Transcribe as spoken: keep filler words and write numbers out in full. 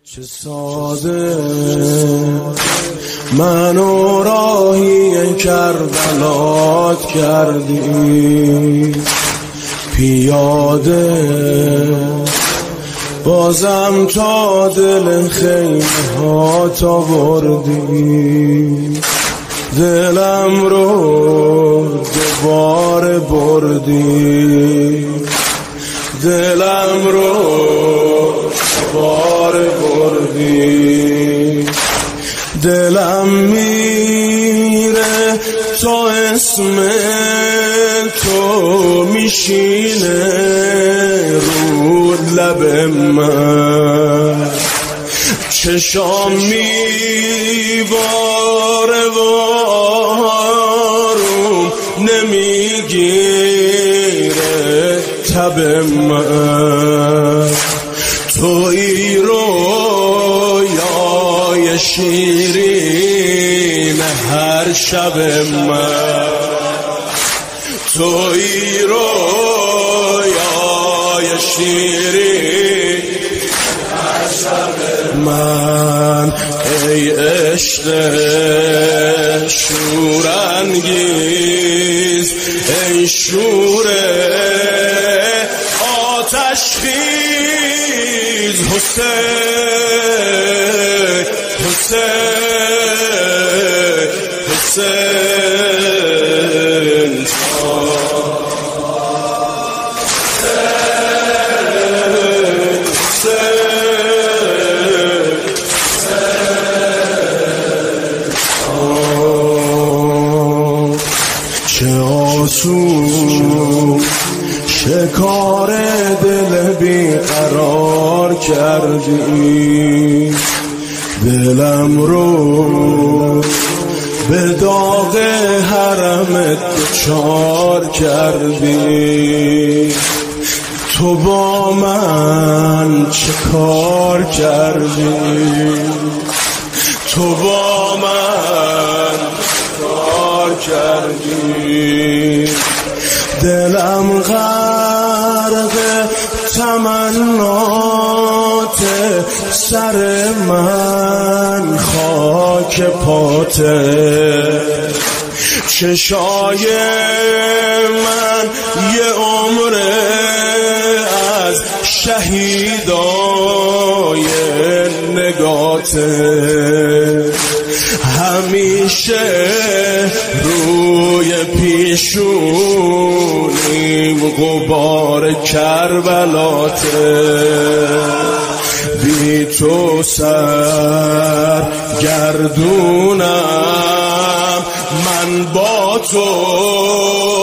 چه ساده منو راهی کربلات کردی، پیاده بازم تا دل خیمه ها تا بردی، دلم رو دوباره بردی، دلم رو دوباره بردی. دلم میره تا اسم تو میشینه رو لب من، چشام میباره وارم نمیگیره تب من، توی رویای شیرین هر شب من، توی رویای شیرین هر شب من. ای عشق شورانگیز، ای شور آتش خیز، حسین حسین حسین چه آسون شکار دل بیقرار کردی، دلم رو به داغ حرمت دچار کردی. تو با من چه کار کردی، تو با من چه کار کردی. دلم غرق تمنات سر من خاک پاته، چشای من یه عمر از شهیدای نگاته، همیشه روی پیشونیم غبار کربلاته، بی تو سر گردونم من با تو